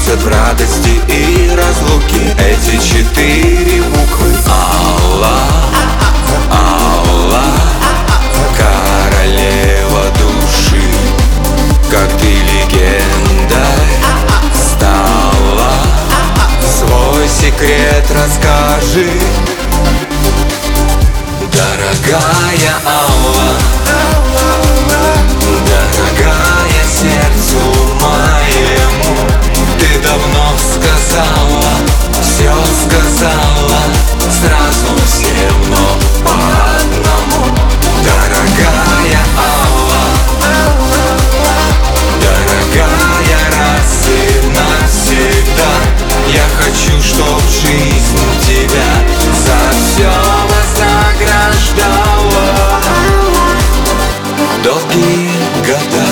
сходятся в радости и разлуке эти 4 буквы. Алла, Алла, королева души, как ты легендой стала, свой секрет расскажи. Дорогая Алла, дорогая сердцу моему, ты давно сказала, все сказала, сразу всем, но по одному. Дорогая Алла, дорогая, раз и навсегда, я хочу, чтоб жизнь тебя за все вознаграждала долгие года.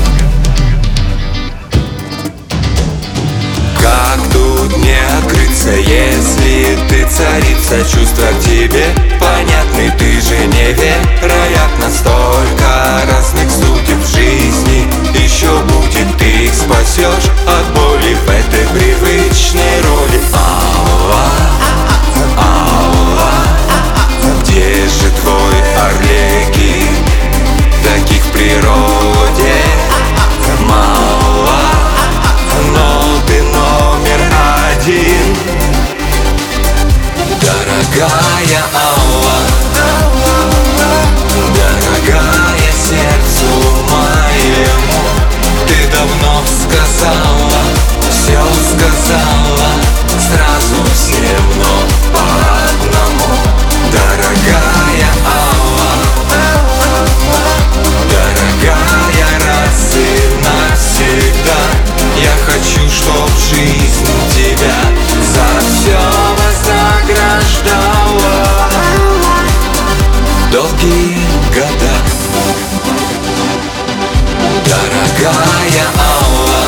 Как тут не открыться, если ты царица? Чувства к тебе понятны, ты же невероятно. Столько разных судеб в жизни еще будет, ты их спасешь от боли в этой привычной роли. Алла, Алла, где же твой Арлекин? Таких в природе мало, но ты номер один. Дорогая Алла, дорогая сердцу моему, ты давно сказала, все сказала, сразу всем, но по одному. Дорогая Алла, дорогая, раз и навсегда, я хочу, чтоб жизнь тебя за все вознаграждала долгие года. Дорогая Алла,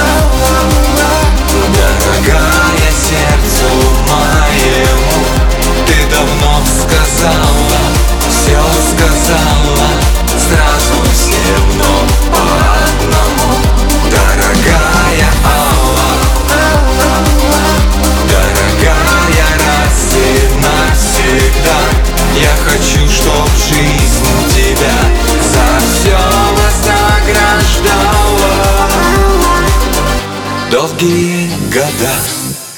дорогая сердцу моему, ты давно сказала, все сказала, сразу всем, но по одному. Дорогая Алла, дорогая, раз и навсегда, я хочу, чтоб жизнь тебя за все вознаграждала долгие года.